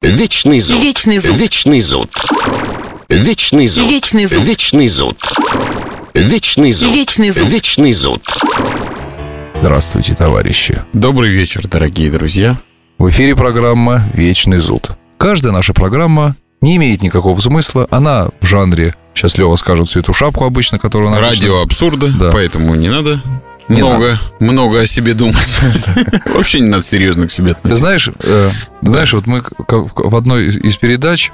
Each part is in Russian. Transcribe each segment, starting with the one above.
Вечный зуд. Вечный зуд. Вечный зуд. Вечный зуд. Вечный зуд. Вечный зуд. Вечный зуд. Вечный зуд. Вечный зуд. Здравствуйте, товарищи. Добрый вечер, дорогие друзья. В эфире программа «Вечный зуд». Каждая наша программа не имеет никакого смысла. Она в жанре, сейчас Лева скажет, всю эту шапку обычно, которую она... Радио абсурда, да. Поэтому не надо много о себе думать. Вообще не надо серьезно к себе относиться. Ты знаешь, вот мы в одной из передач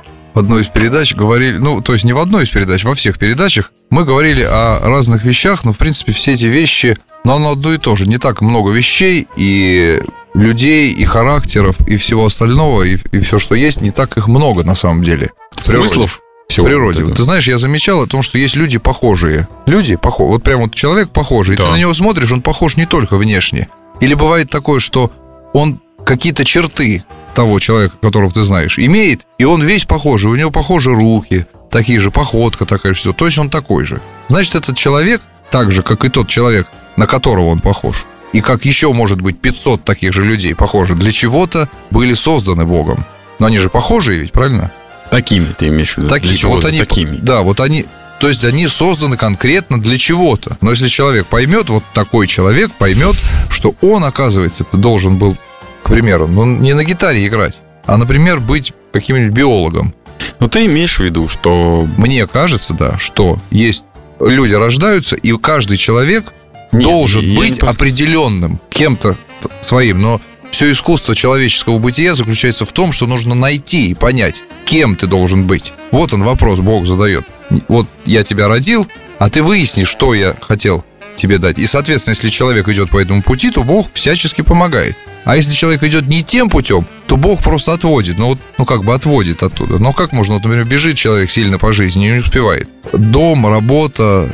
говорили, ну, то есть не в одной из передач, во всех передачах мы говорили о разных вещах, но, в принципе, все эти вещи, но оно одно и то же. Не так много вещей и людей, и характеров, и всего остального, и все, что есть, не так их много на самом деле. Смыслов? В природе. Вот, ты знаешь, я замечал о том, что есть люди похожие. Вот прям вот человек похожий. Да. Ты на него смотришь, он похож не только внешне. Или бывает такое, что он какие-то черты того человека, которого ты знаешь, имеет, и он весь похожий. У него похожи руки, такие же, походка такая же, все. То есть он такой же. Значит, этот человек, так же, как и тот человек, на которого он похож, и как еще, может быть, 500 таких же людей похожи, для чего-то были созданы Богом. Но они же похожие ведь, правильно? Такими ты имеешь в виду? Такими. Вот они, такими. Да, вот они... То есть они созданы конкретно для чего-то. Но если человек поймет, вот такой человек поймет, что он, оказывается, это должен был, к примеру, ну, не на гитаре играть, а, например, быть каким-нибудь биологом. Ну, ты имеешь в виду, что... Мне кажется, да, что есть... Люди рождаются, и каждый человек должен быть определенным кем-то своим, но... Все искусство человеческого бытия заключается в том, что нужно найти и понять, кем ты должен быть. Вот он вопрос, Бог задает. Вот я тебя родил, а ты выясни, что я хотел тебе дать. И, соответственно, если человек идет по этому пути, то Бог всячески помогает. А если человек идет не тем путем, то Бог просто отводит. Как бы отводит оттуда. Но как можно, например, бежит человек сильно по жизни и не успевает? Дом, работа,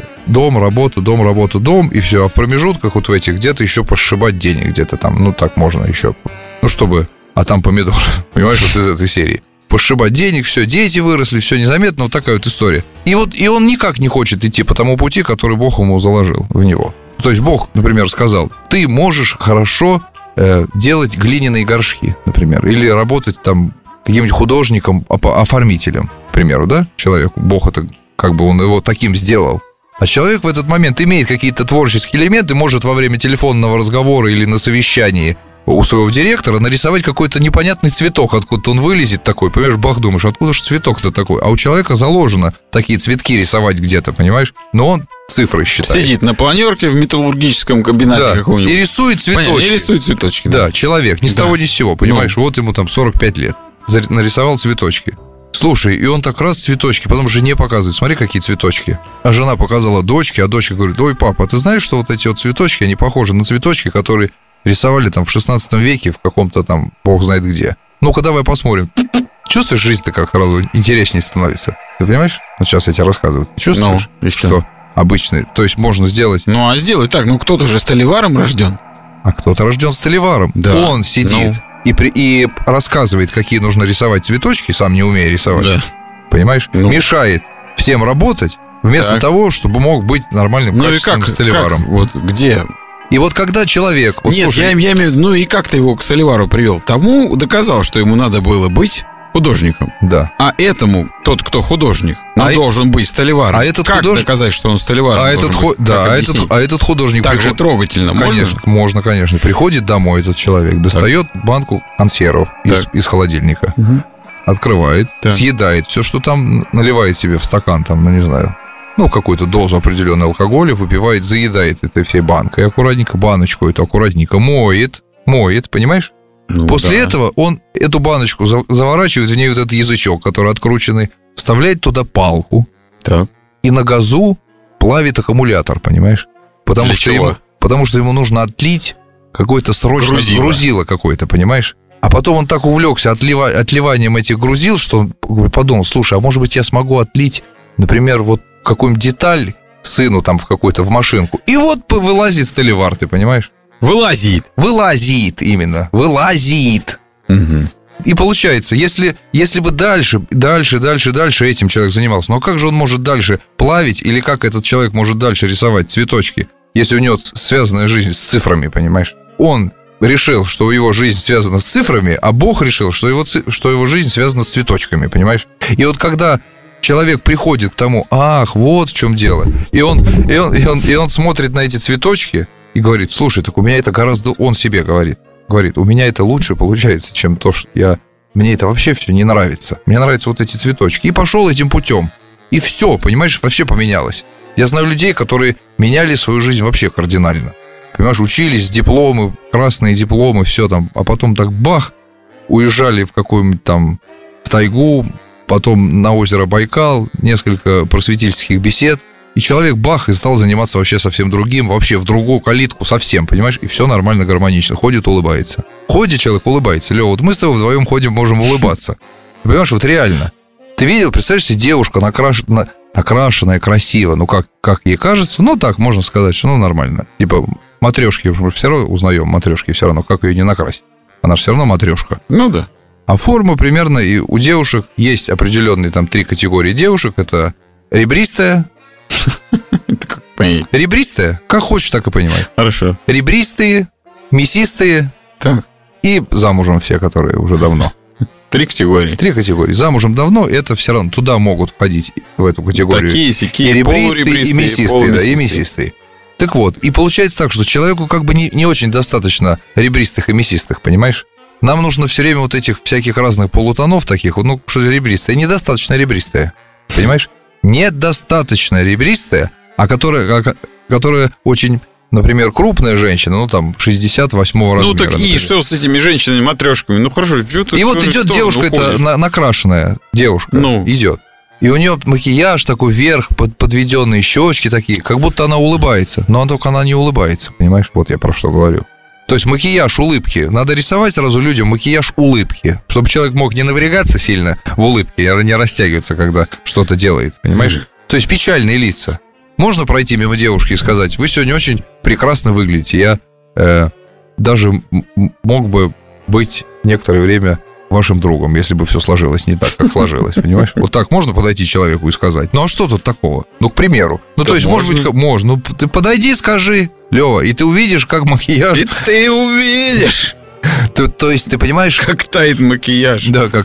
и все. А в промежутках вот в этих где-то еще пошибать денег, где-то там, так можно еще. Чтобы... А там помидор, понимаешь, вот из этой серии. Пошибать денег, все, дети выросли, все незаметно, вот такая вот история. И он никак не хочет идти по тому пути, который Бог ему заложил в него. То есть Бог, например, сказал, ты можешь хорошо делать глиняные горшки, например, или работать там каким-нибудь художником, оформителем, к примеру, да, человеку. Бог это, как бы он его таким сделал. А человек в этот момент имеет какие-то творческие элементы, может во время телефонного разговора или на совещании у своего директора нарисовать какой-то непонятный цветок, откуда он вылезет такой, понимаешь, бах, думаешь, откуда же цветок-то такой? А у человека заложено такие цветки рисовать где-то, понимаешь? Но он цифры считает. Сидит на планерке в металлургическом комбинате каком-нибудь. И рисует цветочки. Понятно, и рисует цветочки. Да, человек, ни с того ни с сего, понимаешь? Вот ему там 45 лет, нарисовал цветочки. Слушай, и он так раз цветочки, потом жене показывает, смотри, какие цветочки. А жена показала дочке, а дочка говорит, ой, папа, ты знаешь, что вот эти вот цветочки, они похожи на цветочки, которые рисовали там в 16 веке в каком-то там, бог знает где. Ну-ка, давай посмотрим. Чувствуешь, жизнь-то как сразу интереснее становится? Ты понимаешь? Вот сейчас я тебе рассказываю. Чувствуешь, что обычно, то есть можно сделать... Ну, а сделай так, кто-то же столеваром рожден. А кто-то рожден столеваром. Да. Он сидит... И рассказывает, какие нужно рисовать цветочки, сам не умея рисовать. Да. Понимаешь? Мешает всем работать, вместо того, чтобы мог быть нормальным, качественным столеваром. Вот где? И вот когда человек... Вот, нет, слушай, я имею в виду, и как ты его к столевару привел? Тому доказал, что ему надо было быть художником. Да. А этому, тот, кто художник, должен быть столеваром. А этот как доказать, что он столеваром этот художник... Так же трогательно, конечно, можно, конечно. Приходит домой этот человек, достает банку консервов из холодильника, открывает, съедает все, что там, наливает себе в стакан, там, не знаю, какую-то дозу определенного алкоголя, выпивает, заедает этой всей банкой. Аккуратненько баночку эту аккуратненько моет, понимаешь? После этого он эту баночку заворачивает в ней вот этот язычок, который открученный, вставляет туда палку и на газу плавит аккумулятор, понимаешь? Потому что ему нужно отлить какое-то срочное грузило какое-то, понимаешь? А потом он так увлекся отливанием этих грузил, что он подумал, слушай, а может быть я смогу отлить, например, вот какую-нибудь деталь сыну там в какую-то в машинку. И вот вылазит столевар, ты понимаешь? Вылазит именно. Вылазит. Угу. И получается, если бы дальше этим человек занимался, но как же он может дальше плавить, или как этот человек может дальше рисовать цветочки, если у него связанная жизнь с цифрами, понимаешь? Он решил, что его жизнь связана с цифрами, а Бог решил, что его жизнь связана с цветочками, понимаешь? И вот когда человек приходит к тому, ах, вот в чем дело, и он смотрит на эти цветочки и говорит, слушай, так у меня это гораздо, он себе говорит, у меня это лучше получается, чем то, что мне это вообще все не нравится. Мне нравятся вот эти цветочки. И пошел этим путем. И все, понимаешь, вообще поменялось. Я знаю людей, которые меняли свою жизнь вообще кардинально. Понимаешь, учились, дипломы, красные дипломы, все там. А потом так бах, уезжали в какую-нибудь там в тайгу, потом на озеро Байкал, несколько просветительских бесед. И человек бах, и стал заниматься вообще совсем другим, вообще в другую калитку совсем, понимаешь? И все нормально, гармонично. Ходит, улыбается. Ходит человек, улыбается. Лёва, вот мы с тобой вдвоем ходим, можем улыбаться. Понимаешь, вот реально. Ты видел, представляешь себе, девушка накрашенная, красиво. Ну, как ей кажется, ну, так можно сказать, что нормально. Типа матрешки, мы все равно узнаем матрешки все равно, как ее не накрасить. Она же все равно матрешка. Ну, да. А форма примерно, и у девушек есть определенные там 3 категории девушек. Это ребристая. Это как понять? Ребристая? Как хочешь, так и понимай. Хорошо. Ребристые, мясистые. Так. И замужем все, которые уже давно. 3 категории. 3 категории. Замужем давно, это все равно туда могут входить, в эту категорию. Такие-сякие, и ребристые, и мясистые, да, и мясистые. Так вот, и получается так, что человеку как бы не очень достаточно ребристых и мясистых, понимаешь? Нам нужно все время вот этих всяких разных полутонов таких, ну, что ребристые, недостаточно ребристые, понимаешь? Недостаточно ребристая, а которая очень, например, крупная женщина, ну, там, 68-го размера. Ну, так например. и что с этими женщинами-матрешками? Ну, хорошо, что-то... И вот идет девушка, это накрашенная девушка, идет. И у нее макияж такой вверх, подведенные щечки такие, как будто она улыбается. Но только она не улыбается, понимаешь? Вот я про что говорю. То есть макияж улыбки. Надо рисовать сразу людям макияж улыбки, чтобы человек мог не напрягаться сильно в улыбке, не растягиваться, когда что-то делает, понимаешь? То есть печальные лица. Можно пройти мимо девушки и сказать, вы сегодня очень прекрасно выглядите. Я даже мог бы быть некоторое время вашим другом, если бы все сложилось не так, как сложилось, понимаешь? Вот так можно подойти человеку и сказать, ну а что тут такого? Ну, к примеру. Ну, то есть, может быть, можно. Ну, ты подойди, скажи, Лёва, и ты увидишь, как макияж... И ты увидишь! То есть, ты понимаешь... Как тает макияж. Да, как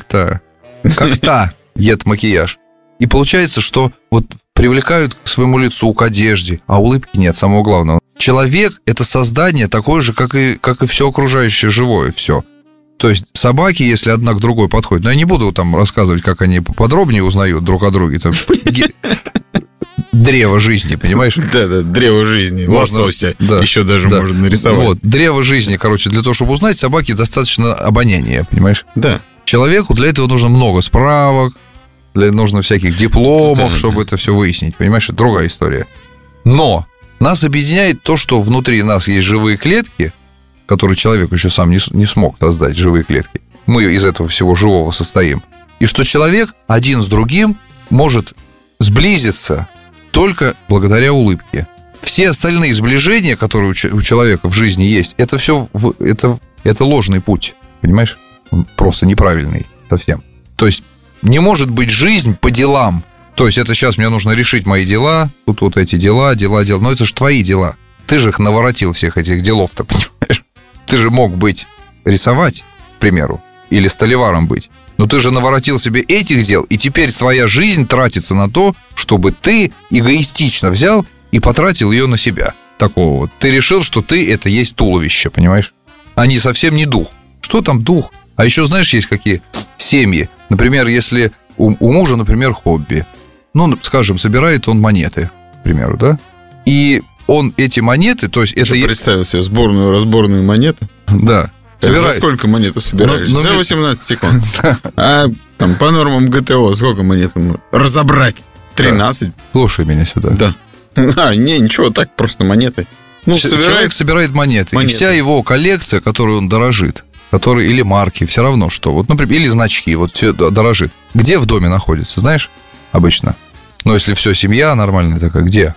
тает макияж. И получается, что вот привлекают к своему лицу, к одежде, а улыбки нет, самого главного. Человек – это создание такое же, как и все окружающее живое, все. То есть собаки, если одна к другой подходит, но я не буду там рассказывать, как они подробнее узнают друг о друге. Там, древо жизни, понимаешь? Да, древо жизни. Лосося еще даже можно нарисовать. Вот, древо жизни, короче, для того, чтобы узнать, собаке достаточно обоняния, понимаешь? Да. Человеку для этого нужно много справок, нужно всяких дипломов, чтобы это все выяснить, понимаешь? Это другая история. Но нас объединяет то, что внутри нас есть живые клетки, который человек еще сам не смог создать, живые клетки. Мы из этого всего живого состоим. И что человек один с другим может сблизиться только благодаря улыбке. Все остальные сближения, которые у человека в жизни есть, это все это ложный путь, понимаешь? Он просто неправильный совсем. То есть не может быть жизнь по делам. То есть это сейчас мне нужно решить мои дела, тут вот эти дела. Но это же твои дела. Ты же их наворотил, всех этих делов-то, понимаешь? Ты же мог рисовать, к примеру, или столеваром быть. Но ты же наворотил себе этих дел, и теперь твоя жизнь тратится на то, чтобы ты эгоистично взял и потратил ее на себя. Такого вот. Ты решил, что ты – это есть туловище, понимаешь? А не совсем не дух. Что там дух? А еще, знаешь, есть какие семьи. Например, если у мужа, например, хобби. Ну, скажем, собирает он монеты, к примеру, да? И он эти монеты, то есть это... Я представил себе сборную-разборную монету. Да. За сколько монет собираешь? За 18 секунд. А там по нормам ГТО сколько монет разобрать? 13. Слушай меня сюда. Да. Ничего, так просто монеты. Человек собирает монеты. И вся его коллекция, которой он дорожит, или марки, все равно что. Вот, например, или значки, вот все дорожит. Где в доме находится, знаешь, обычно? Но если все семья нормальная такая, где?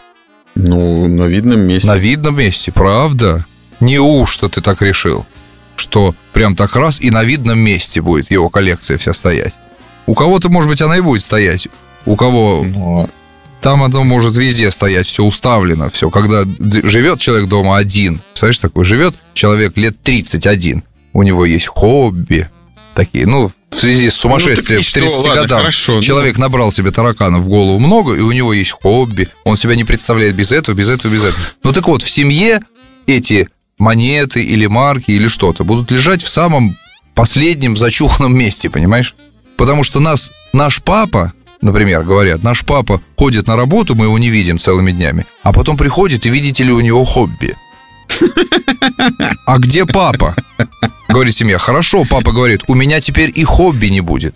Ну, на видном месте. На видном месте, правда? Неужто ты так решил, что прям так раз и на видном месте будет его коллекция вся стоять? У кого-то, может быть, она и будет стоять. У кого Там оно может везде стоять, все уставлено, все. Когда живет человек дома один, представляешь, такой, живет человек лет 31, у него есть хобби такие, в связи с сумасшествием в 30 годам хорошо, человек набрал себе тараканов в голову много, и у него есть хобби, он себя не представляет без этого. Ну так вот, в семье эти монеты или марки или что-то будут лежать в самом последнем зачуханном месте, понимаешь? Потому что наш папа, например, говорят, наш папа ходит на работу, мы его не видим целыми днями, а потом приходит, и видите ли, у него хобби. А где папа? Говорит семья. Хорошо, папа говорит, у меня теперь и хобби не будет.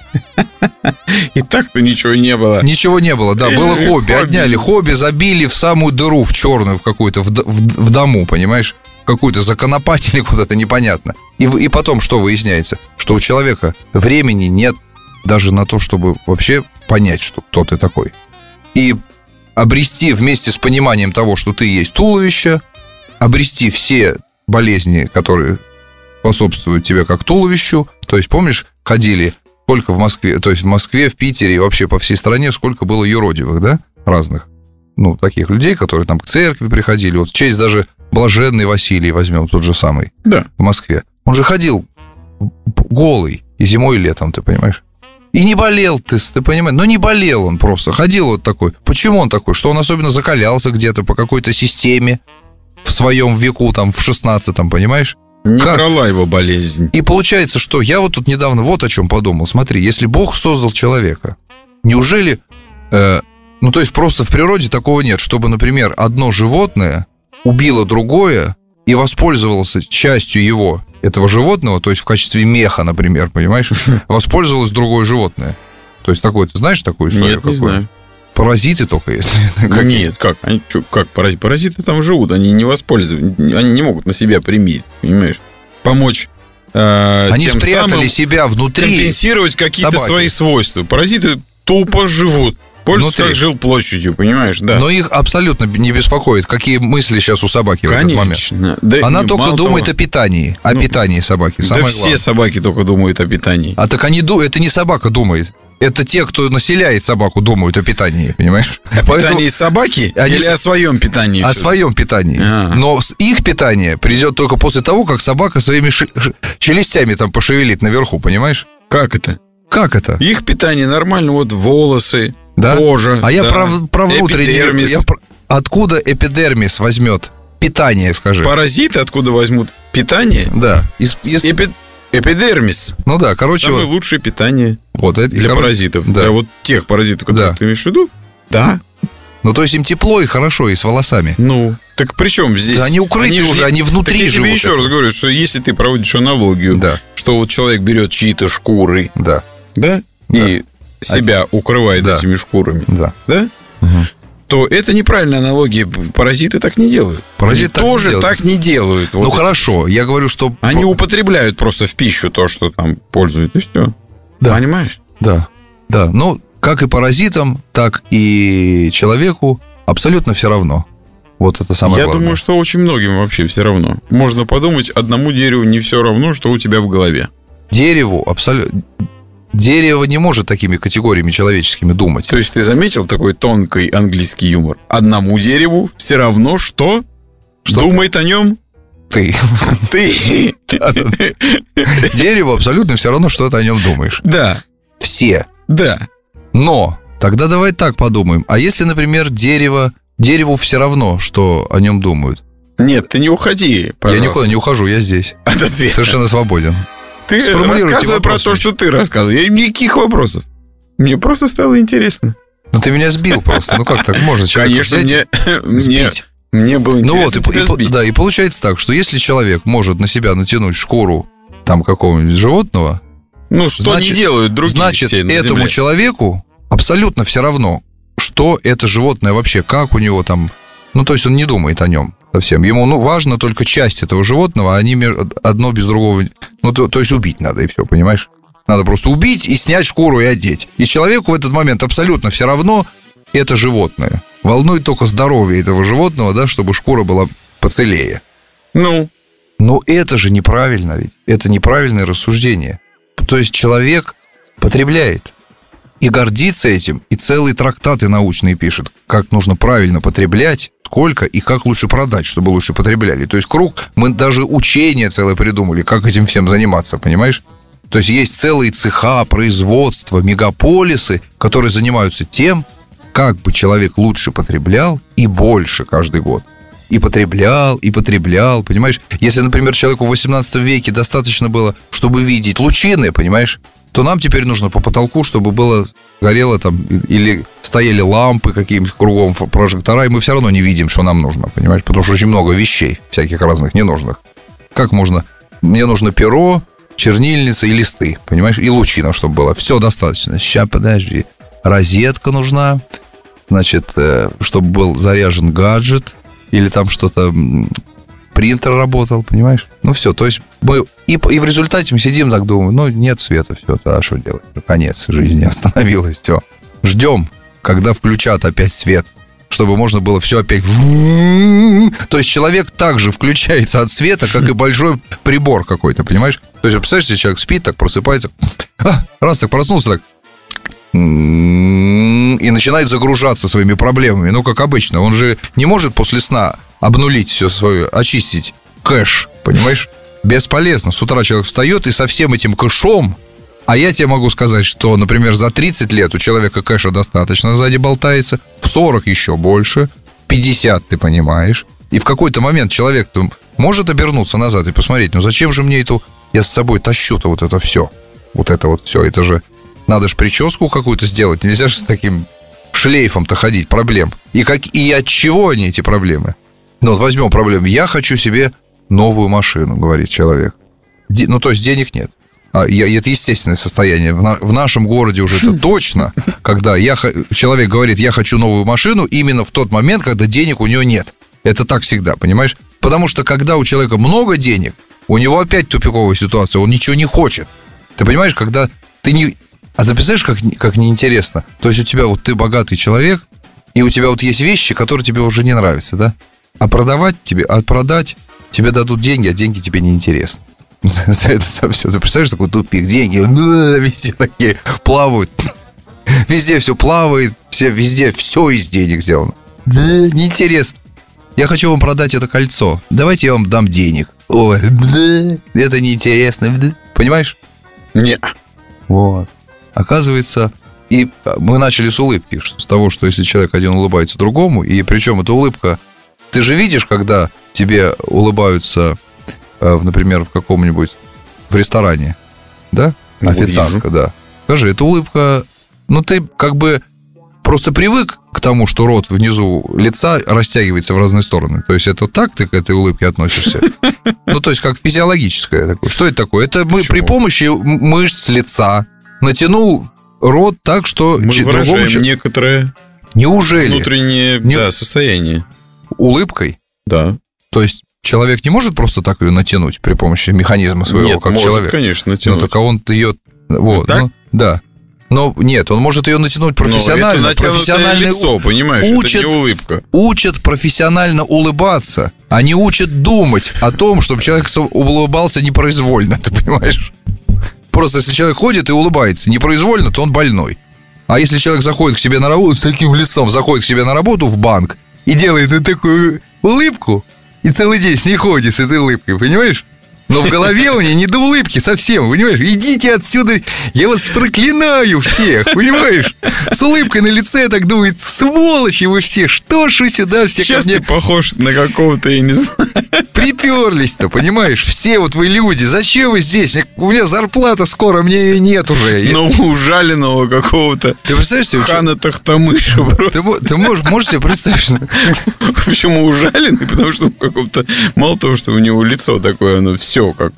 И так-то ничего не было. Ничего не было, да, было хобби. Отняли хобби, забили в самую дыру, в черную, в какую-то, в дому, понимаешь? Какую-то законопатили куда-то, непонятно. И потом что выясняется? Что у человека времени нет даже на то, чтобы вообще понять, что кто ты такой. И обрести вместе с пониманием того, что ты есть туловище, обрести все болезни, которые способствуют тебе как туловищу. То есть, помнишь, ходили сколько в Москве, то есть в Москве, в Питере и вообще по всей стране, сколько было юродивых, да, разных, таких людей, которые там к церкви приходили. Вот в честь даже блаженный Василий возьмем, тот же самый, да, в Москве. Он же ходил голый и зимой, и летом, ты понимаешь? И не болел ты понимаешь? Не болел он просто, ходил вот такой. Почему он такой? Что он особенно закалялся где-то по какой-то системе в своем веку, там, в 16-м, понимаешь? Не брала его болезнь. И получается, что я вот тут недавно вот о чем подумал. Смотри, если Бог создал человека, неужели... то есть просто в природе такого нет, чтобы, например, одно животное убило другое и воспользовалось частью его, этого животного, то есть в качестве меха, например, понимаешь, воспользовалось другое животное. То есть такое, ты знаешь такую историю? Нет, не знаю. Паразиты только, если... Нет, как? Как паразиты? Паразиты там живут, они не воспользуются, они не могут на себя примирить, понимаешь? Помочь они тем спрятали самым себя внутри, компенсировать какие-то собаки. Свои свойства. Паразиты тупо живут. Пользуются как жилплощадью, понимаешь, да. Но их абсолютно не беспокоит, какие мысли сейчас у собаки в этот момент. Да, она только думает о питании. О питании собаки. Да все собаки только думают о питании. А так это не собака думает. Это те, кто населяет собаку, думают о питании, понимаешь? О питании собаки или о своем питании? О своем питании. Но их питание придет только после того, как собака своими челюстями там пошевелит наверху, понимаешь? Как это? Как это? Их питание нормально, вот волосы, да? кожа. А я про внутренний. Откуда эпидермис возьмет питание, скажи? Паразиты откуда возьмут питание? Да. Эпидермис. Ну да, короче. Самое лучшее питание для паразитов. Да. Для вот тех паразитов, которые ты имеешь в виду. Да. То есть им тепло и хорошо, и с волосами. Так при чем здесь? Да они укрыты уже, они внутри живут. Я тебе еще раз говорю, что если ты проводишь аналогию, что вот человек берет чьи-то шкуры, и себя укрывает этими шкурами, то это неправильная аналогия. Паразиты так не делают. Паразиты тоже так не делают. Хорошо, я говорю, что... Они употребляют просто в пищу то, что там пользуют, и все. Да. Понимаешь? Да. Как и паразитам, так и человеку абсолютно все равно. Вот это самое главное. Я думаю, что очень многим вообще все равно. Можно подумать, одному дереву не все равно, что у тебя в голове. Дереву абсолютно... Дерево не может такими категориями человеческими думать. То есть ты заметил такой тонкий английский юмор? Одному дереву все равно, что думает о нем ты. Дереву абсолютно все равно, что ты о нем думаешь. Да. Все. Да. Но тогда давай так подумаем. А если, например, дереву все равно, что о нем думают? Нет, ты не уходи, пожалуйста. Я никуда не ухожу, я здесь. От ответа. Совершенно свободен. Ты рассказывай про то, что ты рассказывал. Я никаких вопросов. Мне стало интересно. Ты меня сбил просто. Как так можно? Конечно, мне было интересно сбить. Да, и получается так, что если человек может на себя натянуть шкуру там какого-нибудь животного, что не делают другие, значит, этому человеку абсолютно все равно, что это животное вообще, как у него там... то есть он не думает о нем совсем. Ему важно только часть этого животного, а они одно без другого... то есть убить надо, и все, понимаешь? Надо просто убить и снять шкуру и одеть. И человеку в этот момент абсолютно все равно это животное. Волнует только здоровье этого животного, да, чтобы шкура была поцелее. Но это же неправильно ведь. Это неправильное рассуждение. То есть человек потребляет. и гордится этим, и целые трактаты научные пишет, как нужно правильно потреблять, сколько и как лучше продать, чтобы лучше потребляли. То есть круг, мы даже учение целое придумали, как этим всем заниматься, понимаешь? То есть целые цеха, производства, мегаполисы, которые занимаются тем, как бы человек лучше потреблял и больше каждый год. И потреблял, понимаешь? Если, например, человеку в 18 веке достаточно было, чтобы видеть лучины, понимаешь, то нам теперь нужно по потолку, чтобы горело там, или стояли лампы какие-нибудь кругом, прожектора, и мы все равно не видим, что нам нужно, понимаешь? Потому что очень много вещей всяких разных ненужных. Как можно? Мне нужно перо, чернильница и листы, понимаешь? И лучина, чтобы было. Все достаточно. Сейчас, подожди. Розетка нужна, значит, чтобы был заряжен гаджет, или там что-то... принтер работал, понимаешь? Ну, все, то есть мы... И в результате мы сидим так, думаем, ну, нет света, все, а что делать? Конец жизни, остановилось, все. Ждем, когда включат опять свет, чтобы можно было все опять... То есть человек также включается от света, как и большой прибор какой-то, понимаешь? То есть, представляешь, если человек спит, так просыпается, раз так проснулся, так... и начинает загружаться своими проблемами. Ну, как обычно. Он же не может после сна обнулить все свое, очистить кэш, понимаешь? Бесполезно. С утра человек встает и со всем этим кэшом, а я тебе могу сказать, что, например, за 30 лет у человека кэша достаточно сзади болтается, в 40 еще больше, 50, ты понимаешь. И в какой-то момент человек может обернуться назад и посмотреть, ну зачем же мне я с собой тащу-то вот это все. Вот это вот все, это же... Надо же прическу какую-то сделать. Нельзя же с таким шлейфом-то ходить проблем. И от чего они, эти проблемы? Ну, вот возьмем проблему. Я хочу себе новую машину, говорит человек. Ну, то есть денег нет. Это естественное состояние. В нашем городе уже это точно, когда человек говорит, я хочу новую машину, именно в тот момент, когда денег у него нет. Это так всегда, понимаешь? Потому что когда у человека много денег, у него опять тупиковая ситуация, он ничего не хочет. Ты понимаешь, когда ты не... А ты представляешь, как неинтересно? То есть у тебя ты богатый человек, и у тебя есть вещи, которые тебе уже не нравятся, да? А продать тебе дадут деньги, а деньги тебе не интересны. За это все. Ты представляешь, такой тупик, деньги везде такие плавают. Везде все плавает, везде все из денег сделано. Неинтересно. Я хочу вам продать это кольцо. Давайте я вам дам денег. Ой, это неинтересно. Понимаешь? Не. Вот. Оказывается, и мы начали с улыбки, с того, что если человек один улыбается другому, и причем эта улыбка, ты же видишь, когда тебе улыбаются, например, в ресторане, да? Официантка, да. Скажи, эта улыбка, ты как бы просто привык к тому, что рот внизу лица растягивается в разные стороны. То есть это так ты к этой улыбке относишься? Ну, то есть как физиологическое такое. Что это такое? Это мы при помощи мышц лица натянул рот так, что... Мы выражаем некоторое... Неужели? Внутреннее состояние. Улыбкой? Да. То есть человек не может просто так ее натянуть при помощи механизма своего, нет, как может, человек? Конечно, натянуть. Но только он-то ее... Вот, так? Да. Но нет, он может ее натянуть профессионально. Но это профессиональное лицо, понимаешь, это не улыбка. Учат профессионально улыбаться, а не учат думать о том, чтобы человек улыбался непроизвольно, ты понимаешь? Просто если человек ходит и улыбается непроизвольно, то он больной. А если человек заходит к себе на работу с таким лицом, заходит к себе на работу в банк и делает такую улыбку, и целый день с ней ходит с этой улыбкой, понимаешь? Но в голове у нее не до улыбки совсем, понимаешь? Идите отсюда, я вас проклинаю всех, понимаешь? С улыбкой на лице так думает, сволочи вы все, что ж вы сюда все сейчас ко мне... ты похож на какого-то, я не знаю. Приперлись-то, понимаешь? Все вы люди, зачем вы здесь? У меня зарплата скоро, мне ее нет уже. Ну, ужаленного какого-то. Ты представляешь себе? Хана Тахтамыша просто. Ты можешь себе представить? Почему ужаленный? Потому что каком-то... Мало того, что у него лицо такое, оно все как...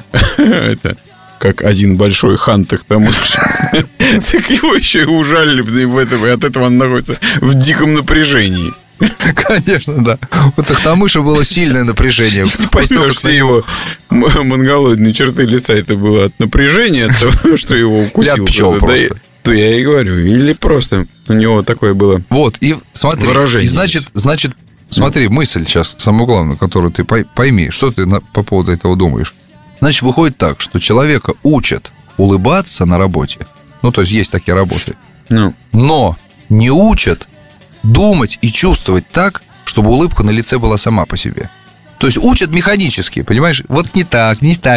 Это... Как один большой хан Тахтамыша. Так его еще и ужалили, и от этого он находится в диком напряжении. Конечно, да. У Тахтамыша было сильное напряжение. Не поймешь, все его монголоидные черты лица, это было от напряжения, от того, что его укусил. Ляд пчел просто. То я и говорю. Или просто у него такое было вот, и смотри, выражение. И значит, смотри, мысль сейчас, самое главное, которую ты пойми, что ты по поводу этого думаешь. Значит, выходит так, что человека учат улыбаться на работе. Ну, то есть такие работы. Но не учат думать и чувствовать так, чтобы улыбка на лице была сама по себе. То есть учат механически, понимаешь? Вот не так,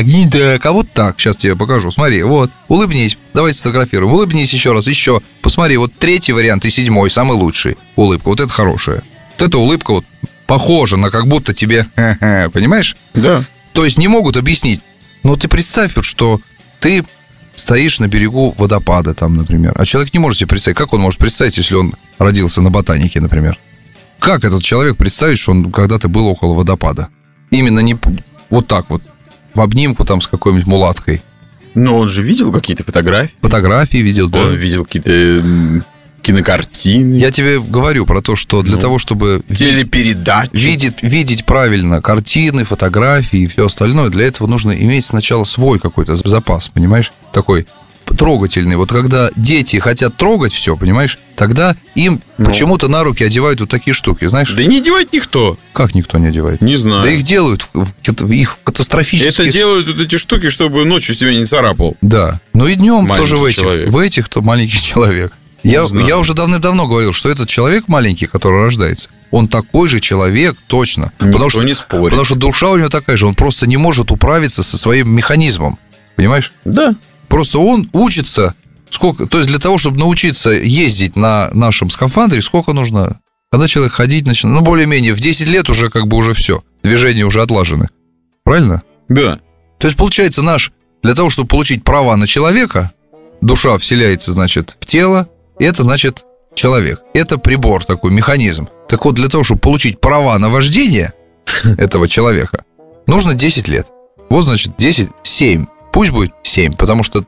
а вот так. Сейчас тебе покажу. Смотри, вот, улыбнись. Давайте сфотографируем. Улыбнись еще раз, еще. Посмотри, вот 3-й вариант и 7-й, самый лучший. Улыбка, вот это хорошая. Вот эта улыбка вот похожа на как будто тебе... Понимаешь? Да. То есть не могут объяснить. Но ты представь, вот, что ты стоишь на берегу водопада там, например. А человек не может себе представить. Как он может представить, если он родился на ботанике, например? Как этот человек представит, что он когда-то был около водопада? Именно не вот так вот, в обнимку там с какой-нибудь мулаткой. Но он же видел какие-то фотографии. Фотографии видел, да. Он видел какие-то кинокартины. Я тебе говорю про то, что для того, чтобы... Телепередачи. Видеть правильно картины, фотографии и все остальное, для этого нужно иметь сначала свой какой-то запас, понимаешь? Такой трогательный. Вот когда дети хотят трогать все, понимаешь, тогда им почему-то на руки одевают вот такие штуки, знаешь? Да не одевает никто. Как никто не одевает? Не знаю. Да их делают их катастрофически. Это делают вот эти штуки, чтобы ночью себя не царапал. Да. Ну и днем маленький тоже человек. в этих то маленький человек. Я уже давным-давно говорил, что этот человек маленький, который рождается, он такой же человек точно. Никто не спорит. Потому что душа у него такая же. Он просто не может управиться со своим механизмом. Понимаешь? Да. Просто он учится, то есть для того, чтобы научиться ездить на нашем скафандре, сколько нужно? Когда человек ходить начинает, более-менее, в 10 лет уже уже все, движения уже отлажены. Правильно? Да. То есть, получается, для того, чтобы получить права на человека, душа вселяется, значит, в тело, и это, значит, человек. Это прибор такой, механизм. Так вот, для того, чтобы получить права на вождение этого человека, нужно 10 лет. Вот, значит, 7. Пусть будет 7, потому что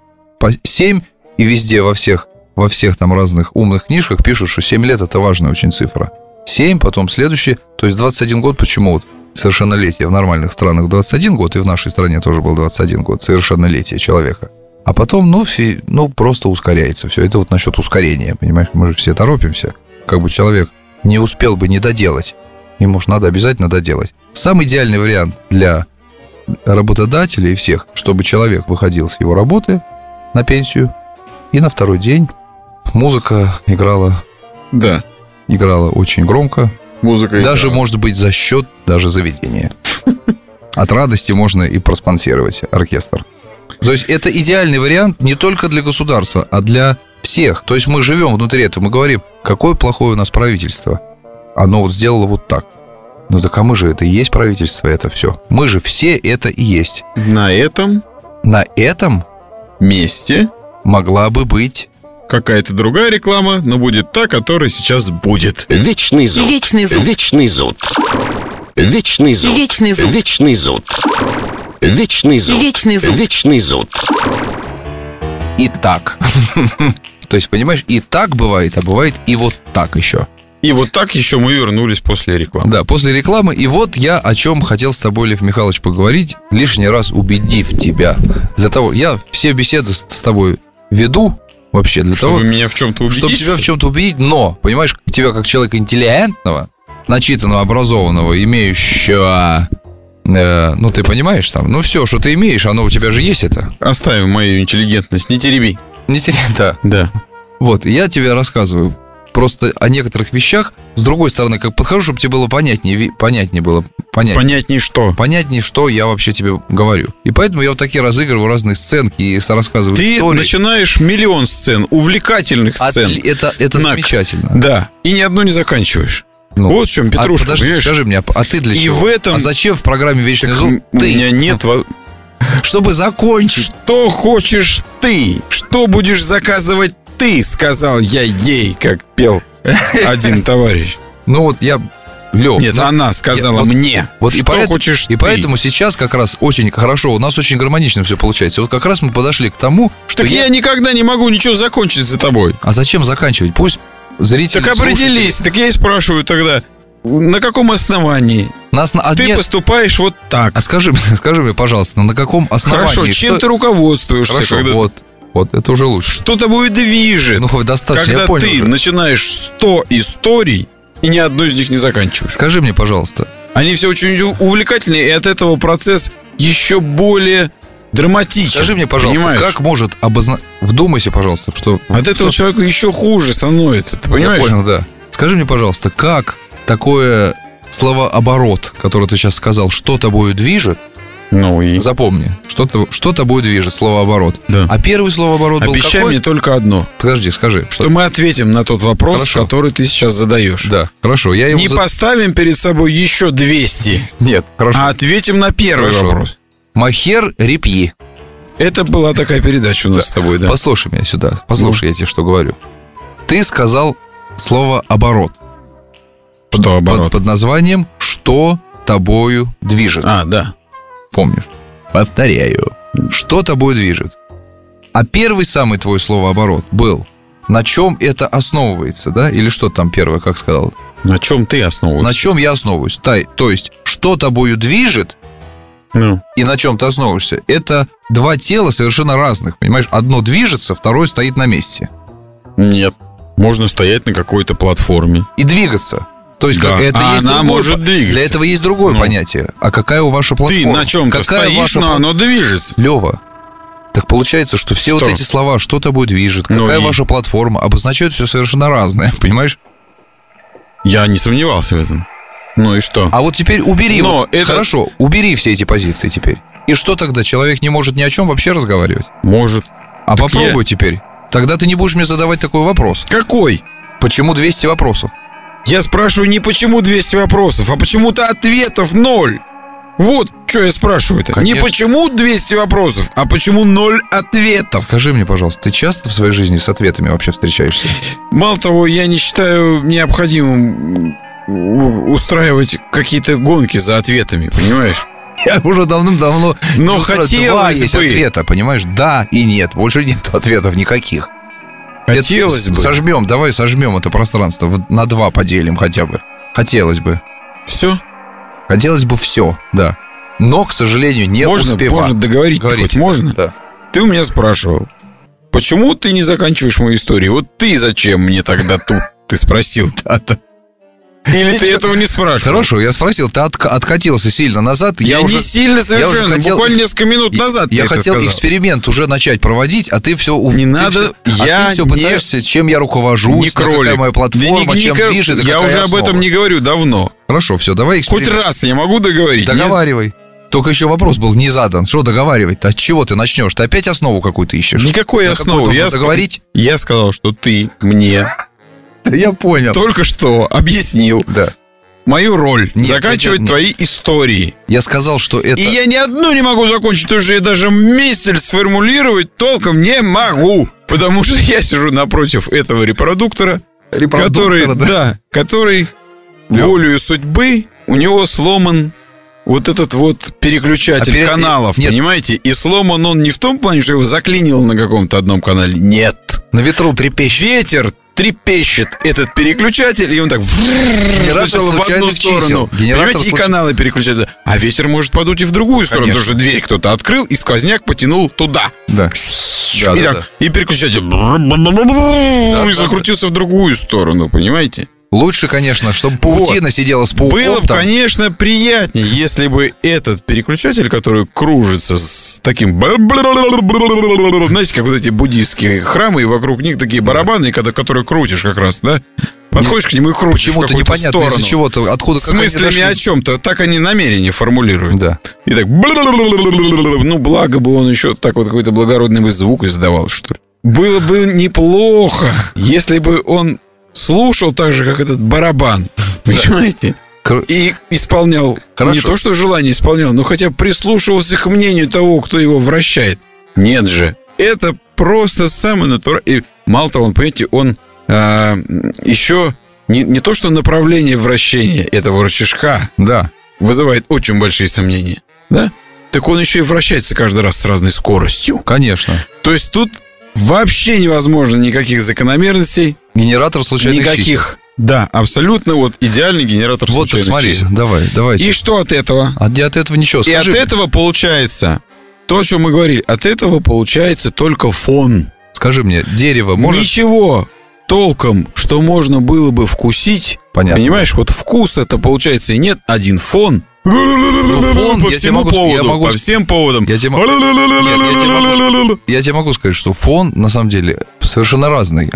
7 и везде во всех там разных умных книжках пишут, что 7 лет – это важная очень цифра. 7, потом следующий, то есть 21 год, почему вот совершеннолетие в нормальных странах 21 год, и в нашей стране тоже был 21 год, совершеннолетие человека. А потом, просто ускоряется все. Это вот насчет ускорения, понимаешь? Мы же все торопимся. Как бы человек не успел бы не доделать. Ему же надо обязательно доделать. Самый идеальный вариант для работодателей и всех, чтобы человек выходил с его работы на пенсию, и на второй день музыка играла. Да. Играла очень громко. Музыка даже, играла. Может быть, за счет даже заведения. От радости можно и проспонсировать оркестр. То есть это идеальный вариант не только для государства, а для всех. То есть мы живем внутри этого, мы говорим, какое плохое у нас правительство. Оно вот сделало вот так. Ну так а мы же это и есть правительство, это все. Мы же все это и есть. На этом месте могла бы быть какая-то другая реклама, но будет та, которая сейчас будет. Вечный зуд. Вечный зуд. Вечный зуд. Вечный зуд. Вечный зуд. Вечный зуд. Вечный зуд. Вечный зуд. Вечный зуд. И так. То есть, понимаешь, и так бывает, а бывает и вот так еще. И вот так еще мы вернулись после рекламы. Да, после рекламы. И вот я о чем хотел с тобой, Лев Михайлович, поговорить, лишний раз убедив тебя. Для того, я все беседы с тобой веду вообще для того... Чтобы меня в чем-то убедить? Чтобы тебя в чем-то убедить, но, понимаешь, тебя как человека интеллигентного, начитанного, образованного, имеющего... ты понимаешь там, все, что ты имеешь, оно у тебя же есть это. Оставим мою интеллигентность, не тереби. Не тереби, да. Да. Вот, я тебе рассказываю просто о некоторых вещах. С другой стороны, как подхожу, чтобы тебе было понятнее было. Понятнее что? Понятнее, что я вообще тебе говорю. И поэтому я вот такие разыгрываю разные сценки и рассказываю истории. Ты начинаешь миллион сцен, увлекательных сцен. Это замечательно. Да, и ни одну не заканчиваешь. Вот в чем, Петрушка, подожди, скажи мне, а ты для чего? В этом... А зачем в программе «Вечный зуд» ты? У меня нет... Чтобы закончить. Что хочешь ты? Что будешь заказывать ты? Сказал я ей, как пел один товарищ. Лёв. Нет, она сказала мне. Вот что хочешь ты? И поэтому сейчас как раз очень хорошо, у нас очень гармонично все получается. Вот как раз мы подошли к тому, что я никогда не могу ничего закончить за тобой. А зачем заканчивать? Пусть зрители... Так определись, так я и спрашиваю тогда, на каком основании ты поступаешь вот так? А скажи мне, пожалуйста, на каком основании? Хорошо, чем ты руководствуешься? Хорошо, вот, это уже лучше. Что тобой движет, достаточно, когда ты начинаешь 100 историй и ни одну из них не заканчиваешь? Скажи мне, пожалуйста. Они все очень увлекательные, и от этого процесс еще более драматичен. Скажи мне, пожалуйста, понимаешь? Как может Вдумайся, пожалуйста, что... От этого человеку еще хуже становится, ты понимаешь? Я понял, да. Скажи мне, пожалуйста, как такое словооборот, который ты сейчас сказал, что тобою движет, запомни, что тобой движет, словооборот. Да. А первый словооборот был какой? Обещай мне только одно. Подожди, скажи. Что мы ответим на тот вопрос, который ты сейчас задаешь. Да, хорошо. Не поставим перед собой еще 200. Нет, хорошо. А ответим на первый вопрос. Махер репьи. Это была такая передача у нас с тобой, да. Послушай меня сюда. Послушай, я тебе что говорю. Ты сказал слово «оборот». Что оборот? Под названием «что тобою движет». Да. Помнишь? Повторяю. Что тобой движет? А первый самый твой словооборот был: на чем это основывается, да? Или что там первое, как сказал? На чем ты основываешься? На чем я основываюсь? То есть, что тобою движет и на чем ты основываешься, это два тела совершенно разных, понимаешь? Одно движется, второе стоит на месте. Нет. Можно стоять на какой-то платформе и двигаться. То есть, да. это есть она может двигаться. Для этого есть другое понятие. А какая у ваша платформа? Ты на чем-то стоишь, но оно движется. Лёва, так получается, что все вот эти слова, что тобой движет, какая ваша платформа, обозначают все совершенно разное, понимаешь? Я не сомневался в этом. Ну и что? А вот теперь убери. Хорошо, убери все эти позиции теперь. И что тогда? Человек не может ни о чем вообще разговаривать? Может. А так попробуй теперь. Тогда ты не будешь мне задавать такой вопрос. Какой? Почему 200 вопросов? Я спрашиваю не почему 200 вопросов, а почему-то ответов 0. Вот что я спрашиваю-то. Не почему 200 вопросов, а почему 0 ответов. Скажи мне, пожалуйста, ты часто в своей жизни с ответами вообще встречаешься? Мало того, я не считаю необходимым устраивать какие-то гонки за ответами, понимаешь? Я уже давным-давно... Но хотелось два есть ответа, понимаешь? Да и нет. Больше нет ответов никаких. Хотелось бы. Давай сожмем это пространство. На 2 поделим хотя бы. Хотелось бы. Все? Хотелось бы все, да. Но, к сожалению, не успеваю. Можно договорить хоть? Можно? Да. Ты у меня спрашивал, почему ты не заканчиваешь мою историю? Вот ты зачем мне тогда тут? Ты спросил. Или ты этого не спрашивал? Хорошо, я спросил, ты откатился сильно назад. Я не сильно совершенно, буквально несколько минут назад я хотел эксперимент уже начать проводить, а ты все... Не надо, я все пытаешься, чем я руковожусь, какая моя платформа, чем движет. Я уже об этом не говорю давно. Хорошо, все, давай эксперимент. Хоть раз я могу договорить? Договаривай. Только еще вопрос был не задан. Что договаривать-то? От чего ты начнешь? Ты опять основу какую-то ищешь? Никакой основы. Я сказал, что ты мне... Я понял. Только что объяснил мою роль. Заканчивать твои истории. Я сказал, что это... И я ни одну не могу закончить, потому что я даже мысль сформулировать толком не могу. Потому что я сижу напротив этого репродуктора, который волею судьбы, у него сломан вот этот вот переключатель каналов, понимаете? И сломан он не в том плане, что его заклинило на каком-то одном канале. Нет. На ветру трепещет. Ветер трепещет этот переключатель, и он так сначала в одну сторону. Понимаете, и каналы переключают. А ветер может подуть и в другую сторону, потому что дверь кто-то открыл, и сквозняк потянул туда. Да. И переключатель и закрутился в другую сторону, понимаете? Лучше, конечно, чтобы паутина сидела с пауком. Было бы, конечно, приятнее, если бы этот переключатель, который кружится с таким... Знаете, как вот эти буддийские храмы, и вокруг них такие барабаны, которые крутишь как раз, да? Подходишь к нему и крутишь почему-то в непонятно, сторону. Из-за чего-то, откуда... С мыслями о чем-то. Так они намерения формулируют. Да. И так... Ну, благо бы он еще так вот какой-то благородный звук издавал, что ли. Было бы неплохо, если бы он слушал так же, как этот барабан. Понимаете? И исполнял. Хорошо. Не то, что желание исполнял, но хотя бы прислушивался к мнению того, кто его вращает. Нет же. Это просто самое натуральное. И мало того, понимаете, он еще не то, что направление вращения этого рычажка вызывает очень большие сомнения. Да? Так он еще и вращается каждый раз с разной скоростью. Конечно. То есть тут вообще невозможно никаких закономерностей. Генератор случайных никаких. Чисел. Да, абсолютно вот идеальный генератор случайных чисел. Вот, смотри, давай. И что от этого? От этого ничего. И от этого получается то, о чем мы говорили. От этого получается только фон. Скажи мне, дерево может... Ничего толком, что можно было бы вкусить. Понятно. Понимаешь, вот вкус это получается и нет. Один фон, Фон, по всему поводу, по всем поводам. Я тебе могу сказать, что фон, на самом деле, совершенно разный.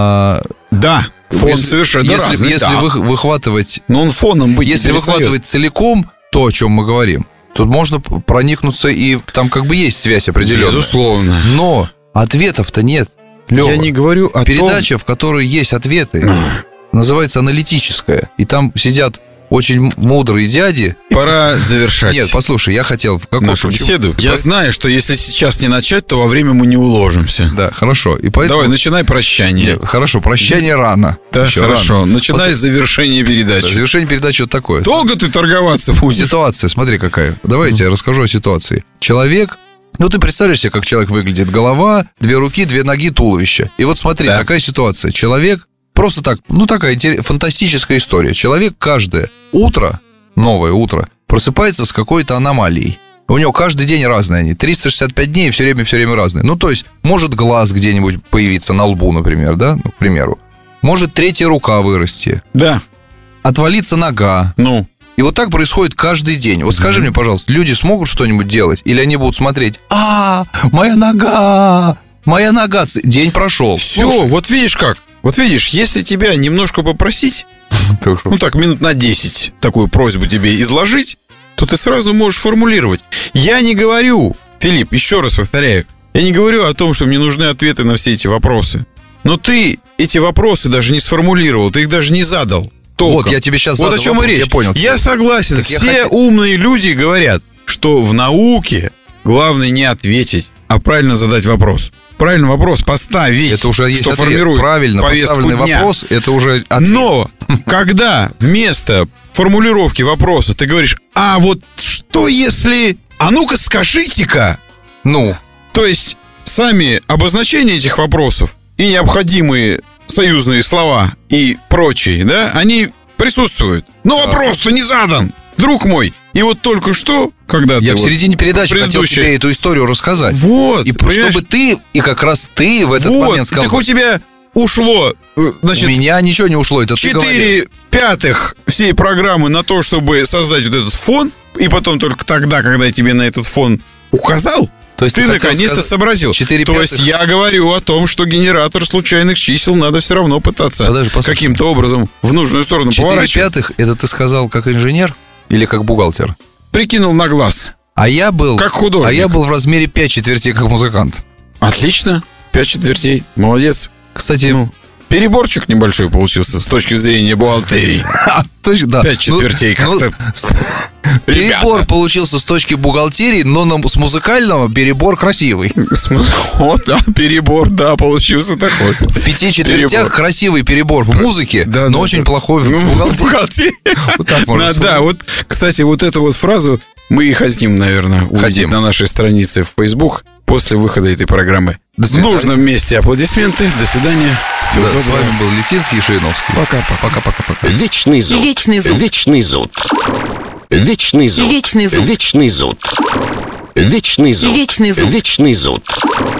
Да, фон совершенно разный. Если выхватывать... Но он фоном быть Если выхватывать целиком то, о чем мы говорим, тут можно проникнуться, и там как бы есть связь определенная. Безусловно. Но ответов-то нет. Лёва, я не говорю о передача, в которой есть ответы, называется аналитическая. И там сидят очень мудрые дяди. Пора завершать. Нет, послушай, я хотел... нашу беседу. Я знаю, что если сейчас не начать, то во время мы не уложимся. Да, хорошо. И поэтому... Давай, начинай прощание. Нет, хорошо, прощание рано. Да, еще хорошо. Рано. Начинай завершение передачи. Завершение передачи вот такое. Долго ты торговаться будешь? Ситуация, смотри какая. Давайте я расскажу о ситуации. Человек... Ну, ты представляешь себе, как человек выглядит. Голова, 2 руки, 2 ноги, туловище. И вот смотри, такая ситуация. Человек... Просто так, такая фантастическая история. Человек каждое утро, новое утро, просыпается с какой-то аномалией. У него каждый день разные они. 365 дней все время разные. Ну, то есть, может глаз где-нибудь появиться на лбу, например, да? Ну, к примеру. Может 3-я рука вырасти. Да. Отвалиться нога. И вот так происходит каждый день. Вот скажи мне, пожалуйста, люди смогут что-нибудь делать? Или они будут смотреть: моя нога! Моя нога! День прошел. Все, вот видишь как. Вот видишь, если тебя немножко попросить, минут на 10 такую просьбу тебе изложить, то ты сразу можешь формулировать. Я не говорю, Филипп, еще раз повторяю, я не говорю о том, что мне нужны ответы на все эти вопросы. Но ты эти вопросы даже не сформулировал, ты их даже не задал толком. Вот, я тебе сейчас задал о чем вопрос, и речь. Я понял. Я согласен, все умные люди говорят, что в науке главное не ответить, а правильно задать вопрос. Правильный вопрос поставить, это уже что формирует правильно поставленный дня. Вопрос, это уже ответ. Но когда вместо формулировки вопроса ты говоришь: вот что если... А ну-ка скажите-ка. То есть сами обозначения этих вопросов и необходимые союзные слова и прочие, да, они присутствуют. Но вопрос-то не задан, друг мой. И вот только что, когда я в середине передачи хотел тебе эту историю рассказать. Вот. И чтобы ты, и как раз ты в этот момент сказал... Так у тебя ушло, значит... У меня ничего не ушло, это ты говорил. 4/5 всей программы на то, чтобы создать вот этот фон, и потом только тогда, когда я тебе на этот фон указал, то есть ты наконец-то сообразил. 4/5. То есть я говорю о том, что генератор случайных чисел надо все равно пытаться каким-то образом в нужную сторону поворачивать. 4/5 это ты сказал как инженер или как бухгалтер? Прикинул на глаз. А я был... Как художник. А я был в размере 5/4 как музыкант. Отлично. 5/4. Молодец. Кстати... переборчик небольшой получился с точки зрения бухгалтерии. Да. 5/4 как-то... Перебор получился с точки бухгалтерии, но с музыкального перебор красивый. Вот, да, перебор, да, получился такой. В 5/4 красивый перебор в музыке, но очень плохой в бухгалтерии. Да, вот, кстати, вот эту вот фразу мы и хотим, наверное, увидеть на нашей странице в Facebook после выхода этой программы. В нужном месте аплодисменты. До свидания. Всего доброго. С вами был Литинский и Шириновский. Пока-пока. Вечный зуд. Вечный зуд. Вечный зуд. Вечный зуд. Вечный зуд. Вечный зуд. Вечный зуд. Вечный зуд. Вечный зуд.